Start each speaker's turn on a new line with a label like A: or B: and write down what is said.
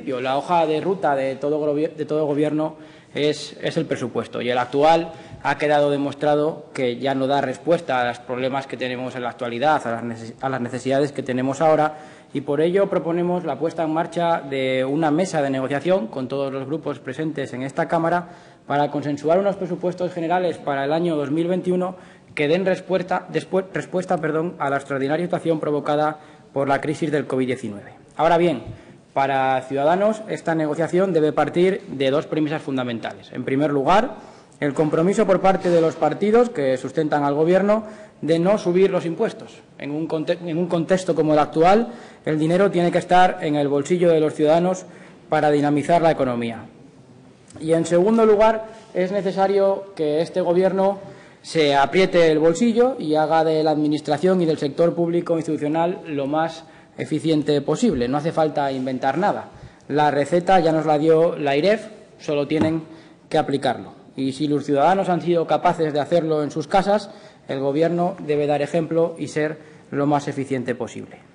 A: La hoja de ruta de todo gobierno es el presupuesto, y el actual ha quedado demostrado que ya no da respuesta a los problemas que tenemos en la actualidad, a las necesidades que tenemos ahora, y por ello proponemos la puesta en marcha de una mesa de negociación con todos los grupos presentes en esta Cámara para consensuar unos presupuestos generales para el año 2021 que den respuesta a la extraordinaria situación provocada por la crisis del COVID-19. Ahora bien, para Ciudadanos, esta negociación debe partir de dos premisas fundamentales. En primer lugar, el compromiso por parte de los partidos que sustentan al Gobierno de no subir los impuestos. En un contexto como el actual, el dinero tiene que estar en el bolsillo de los ciudadanos para dinamizar la economía. Y, en segundo lugar, es necesario que este Gobierno se apriete el bolsillo y haga de la Administración y del sector público institucional lo más eficiente posible. No hace falta inventar nada. La receta ya nos la dio la AIREF, solo tienen que aplicarlo. Y si los ciudadanos han sido capaces de hacerlo en sus casas, el Gobierno debe dar ejemplo y ser lo más eficiente posible.